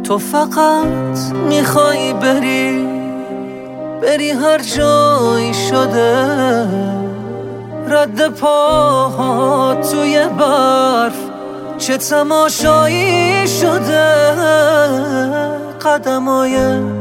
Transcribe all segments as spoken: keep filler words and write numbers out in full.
تو فقط میخوای بری بری هر جایی شده، رد پاها توی برف چه تماشایی شده. قدمای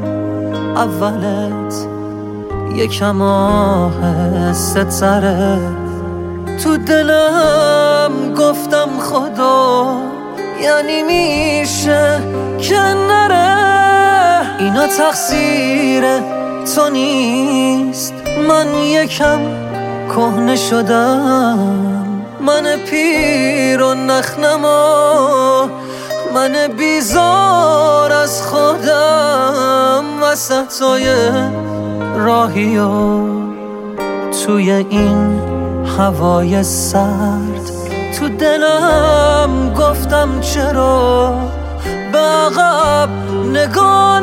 اولت یکم آهسته تره، تو دلم گفتم خدا یعنی میشه که نره. اینا تقصیر تو نیست، من یکم کهنه شدم، من پیر و نخنما، من بیزار از خودم. وسطای راهی و توی این هوای سرد، تو دلم گفتم چرا به عقب نگاه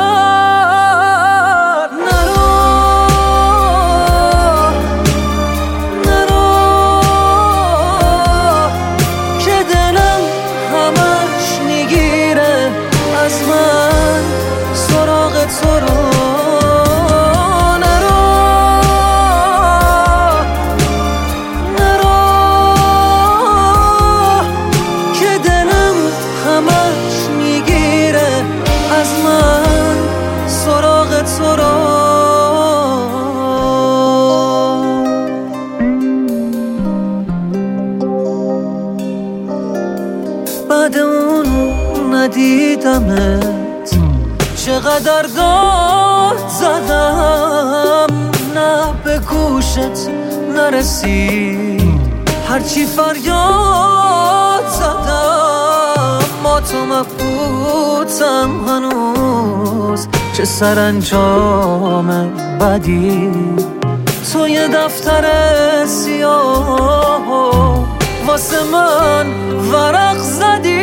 نکرد. نرو نرو که دلم همش میگیره از من سراغ تو رو. بعد اون ندیدمت چقدر داد زدم، نه به گوشت نرسید هرچی فریاد زدم. ما تو مبهوتم هنوز، چه سرانجام بدی توی دفتر سیاه واسه من ورق زدی.